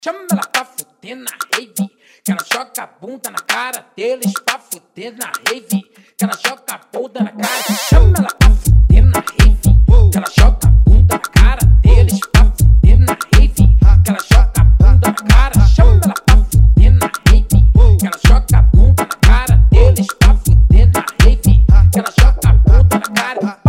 Chama ela pra fuder na rave, que ela joga a bunda na cara deles pra fuder na rave, que ela joga a bunda na cara. Chama ela pra fuder na rave, que ela joga a bunda na cara deles pra fuder na rave, que ela joga a bunda na cara. Chama ela pra fuder na rave, que ela joga a bunda na cara deles pra fuder na rave, que ela joga a bunda na cara.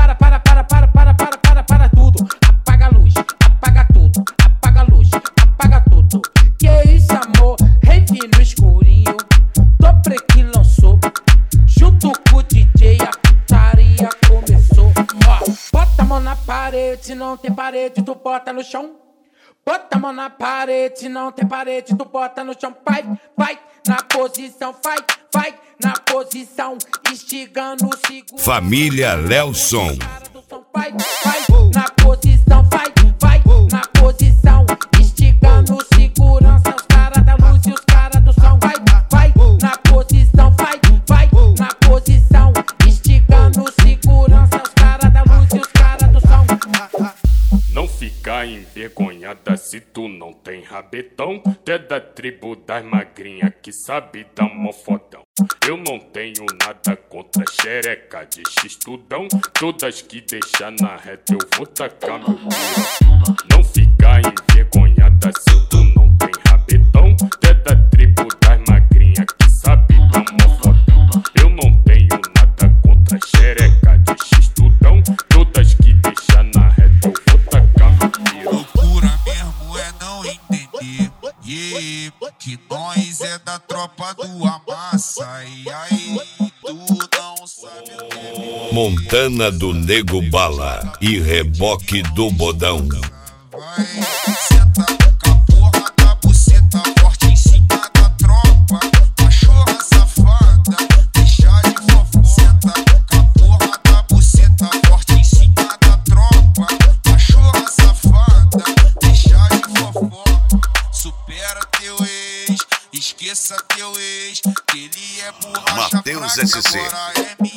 Para tudo, apaga a luz, apaga tudo, apaga a luz, apaga tudo. Que isso, amor? Rave no escurinho, Dobre que lançou, junto com o DJ a putaria começou. Ó, bota a mão na parede, se não tem parede, tu bota no chão. Bota a mão na parede, se não tem parede, tu bota no chão. Vai, na posição, vai, na posição, instigando o segundo. Família Lelson. Vai, na posição, vai, na posição, instigando segurança, os caras da luz e os caras do som. Vai, na posição, vai, na posição, instigando segurança, os caras da luz e os caras do som. Não fica envergonhada se tu não tem rabetão. Tu é da tribo das magrinhas que sabe dar mó fodão. Eu não tenho nada contra xereca de x-tudão. Todas que deixar na reta eu vou tacar meu pirão. Não fica envergonhada se tu não tem rabetão. Tu é da tribo das magrinhas que sabe dar mó fodão. Eu não tenho nada contra xereca de x-tudão. Todas que deixar na reta eu vou tacar meu pirão. Loucura mesmo é não entender, que nós é da tropa do Amassa. E aí, tu não sabe o que. Montana do Nego Bala e Reboque do Bodão. Vai, senta com a porra da buceta forte em cima da tropa. Cachorra safada, deixa de fofo. Senta com a porra da buceta forte em cima da tropa. Cachorra safada, deixa de fofo. Supera teu ex, esqueça teu ex, que ele é borracha Matheus fraca, SC. agora é minha.